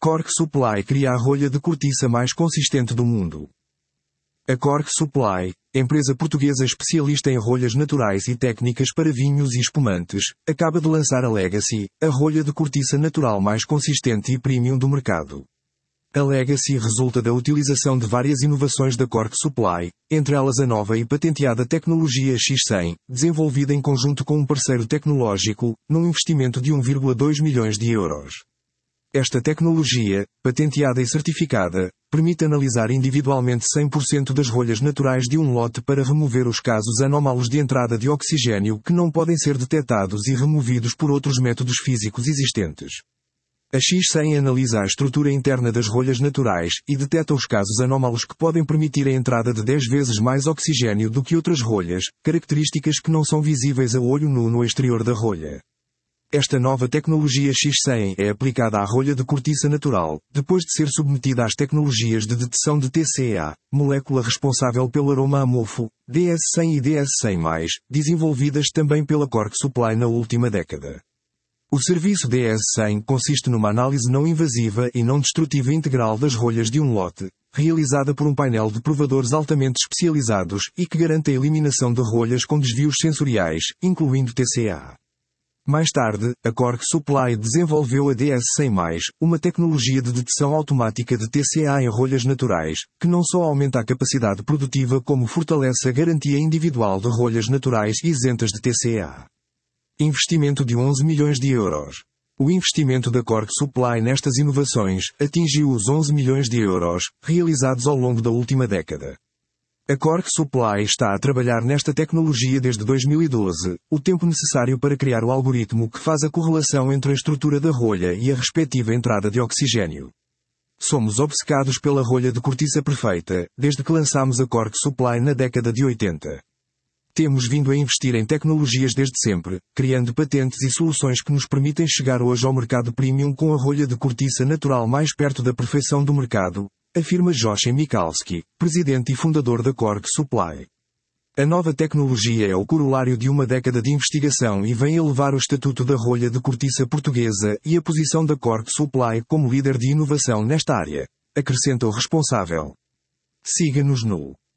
Cork Supply cria a rolha de cortiça mais consistente do mundo. A Cork Supply, empresa portuguesa especialista em rolhas naturais e técnicas para vinhos e espumantes, acaba de lançar a Legacy, a rolha de cortiça natural mais consistente e premium do mercado. A Legacy resulta da utilização de várias inovações da Cork Supply, entre elas a nova e patenteada tecnologia X100, desenvolvida em conjunto com um parceiro tecnológico, num investimento de 1,2 milhões de euros. Esta tecnologia, patenteada e certificada, permite analisar individualmente 100% das rolhas naturais de um lote para remover os casos anómalos de entrada de oxigênio que não podem ser detectados e removidos por outros métodos físicos existentes. A X100 analisa a estrutura interna das rolhas naturais e detecta os casos anómalos que podem permitir a entrada de 10 vezes mais oxigênio do que outras rolhas, características que não são visíveis a olho nu no exterior da rolha. Esta nova tecnologia X100 é aplicada à rolha de cortiça natural, depois de ser submetida às tecnologias de detecção de TCA, molécula responsável pelo aroma amorfo, DS100 e DS100+, desenvolvidas também pela Cork Supply na última década. O serviço DS100 consiste numa análise não invasiva e não destrutiva integral das rolhas de um lote, realizada por um painel de provadores altamente especializados e que garante a eliminação de rolhas com desvios sensoriais, incluindo TCA. Mais tarde, a Cork Supply desenvolveu a DS100+, uma tecnologia de detecção automática de TCA em rolhas naturais, que não só aumenta a capacidade produtiva como fortalece a garantia individual de rolhas naturais isentas de TCA. Investimento de 11 milhões de euros. O investimento da Cork Supply nestas inovações atingiu os 11 milhões de euros, realizados ao longo da última década. A Cork Supply está a trabalhar nesta tecnologia desde 2012, o tempo necessário para criar o algoritmo que faz a correlação entre a estrutura da rolha e a respectiva entrada de oxigênio. Somos obcecados pela rolha de cortiça perfeita, desde que lançamos a Cork Supply na década de 80. Temos vindo a investir em tecnologias desde sempre, criando patentes e soluções que nos permitem chegar hoje ao mercado premium com a rolha de cortiça natural mais perto da perfeição do mercado, afirma Jochen Michalski, presidente e fundador da Cork Supply. A nova tecnologia é o corolário de uma década de investigação e vem elevar o estatuto da rolha de cortiça portuguesa e a posição da Cork Supply como líder de inovação nesta área, acrescenta o responsável. Siga-nos no